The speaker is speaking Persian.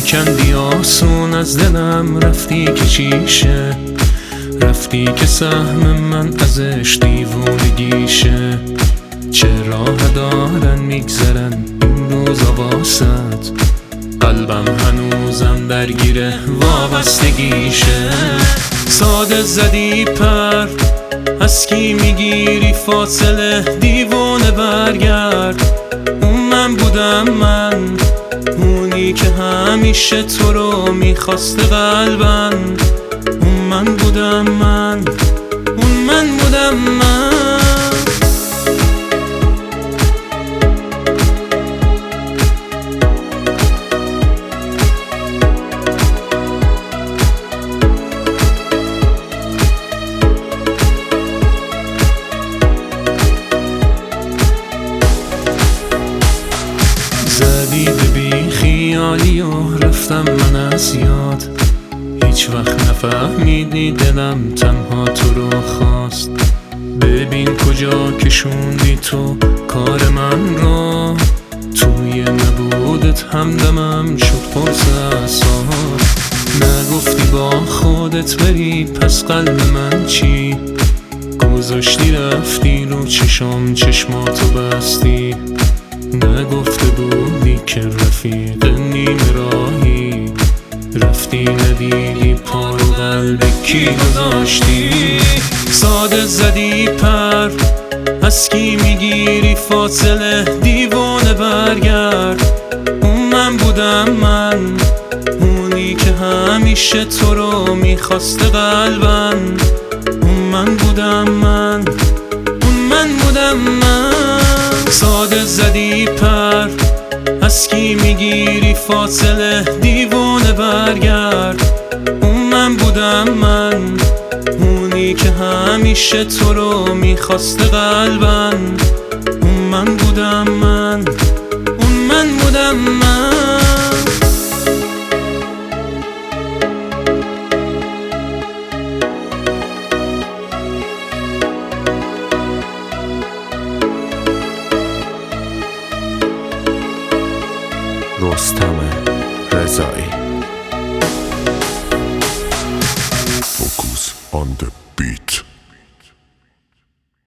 کندی آسون از دلم، رفتی که چیشه، رفتی که سهم من ازش دیوونگیشه. چه راه دارن میگذرن این روزا واسد، قلبم هنوزم درگیره وابستگیشه. ساده زدی پر، از کی میگیری فاصله، دیوانه برگرد. اون من بودم، من اونی که همیشه تو رو میخواسته قلبم. اون من بودم، من اون من بودم من. زدی به بی خیالی و رفتم من از یاد، هیچ وقت نفهمیدی دلم تنها تو رو خواست. ببین کجا کشوندی تو کار من رو، توی نبودت همدمم شد پرسسار. نگفتی با خودت بری پس قلب من چی، گذاشتی رفتی رو چشام چشماتو بستی. نگفته بودی که رفیق نیمه راهی، رفتی ندیدی پا رو قلب کی گذاشتی. ساده زدی پر، از کی میگیری فاصله، دیوانه برگرد. اون من بودم، من اونی که همیشه تو رو میخواسته قلبم. اون من بودم، من اون من بودم من. ساده زدی پر، از کی میگیری فاصله، دیوانه برگرد. اون من بودم، من اونی که همیشه تو رو میخواسته قلبم. اون من بودم، من اون من بودم من. رستم رضایی. Focus on the beat.